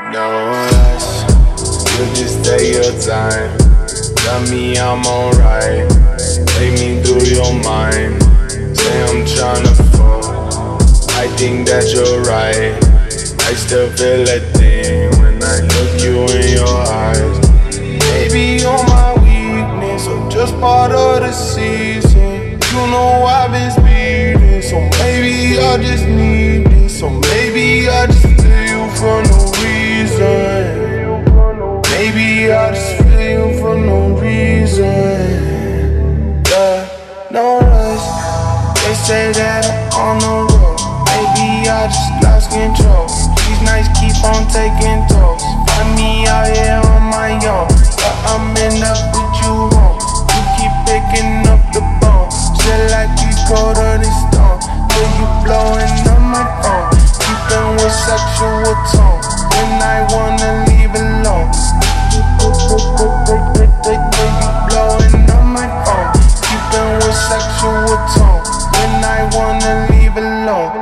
No rush, you just take your time. Tell me I'm alright, take me through your mind. Say I'm tryna fall, I think that you're right. I still feel a thing when I look you in your eyes. Maybe you're my weakness, or just part of the season. You know I've been speeding, so maybe I just need this. So maybe I just feel you for no reason. Maybe I just feel you for no reason. Yeah, no rush. They say that I'm on the road. Maybe I just lost control. These nights keep on taking tolls. Find me out here on my own, but I'm in up with you home. You keep picking up the bone, still like you cold on this stone. Till you blowing up my phone, keeping with sexual tone. When I wanna leave alone, till you blowing up my phone, keeping with sexual tone. When I wanna leave alone.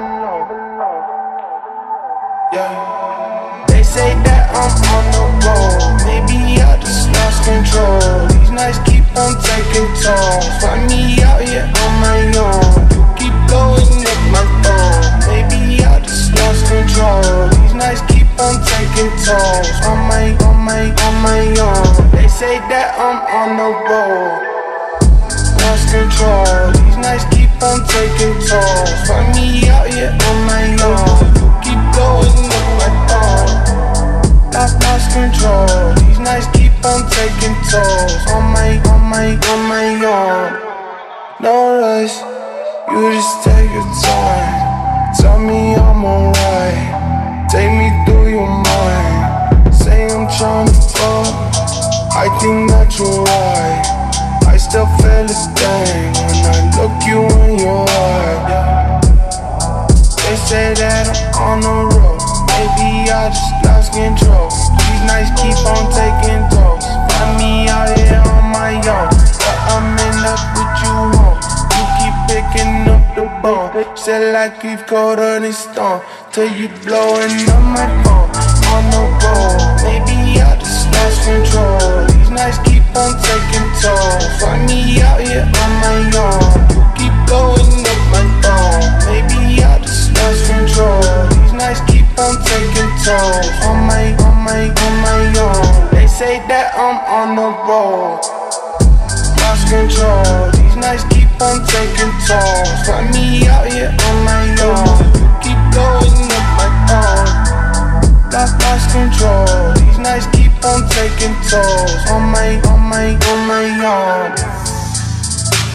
Yeah. They say that I'm on the road, maybe I just lost control. These nights keep on taking tolls. Find me out here on my own. You keep blowing up my phone, maybe I just lost control. These nights keep on taking tolls. On my own. They say that I'm on the road, lost control. These nights keep on taking tolls. Find me out here on my own. You keep blowing up my phone, lost control. These nights keep on taking tolls. On my own. No rush, you just take your time. Tell me I'm alright, take me through your mind. Say I'm tryna fall, I think that you're right. I still feel the thing when I look you in your eye. They say that I'm on the road, maybe I just lost control. These nights keep on taking tolls. Find me out here on my own, but I'm in up with you home. You keep picking up the bone, still like you've cold on this stone. Till you blowing up my phone. On the road, maybe I just lost control. These nights keep on taking tolls. Find me out here on my own. You keep blowing up my phone, maybe I just lost control. These nights keep on taking tolls. On my own. They say that I'm on the road, lost control. These nights keep on taking tolls. Find me out here on my own. You keep blowing up my phone, lost control. These nights keep on taking tolls. On my own.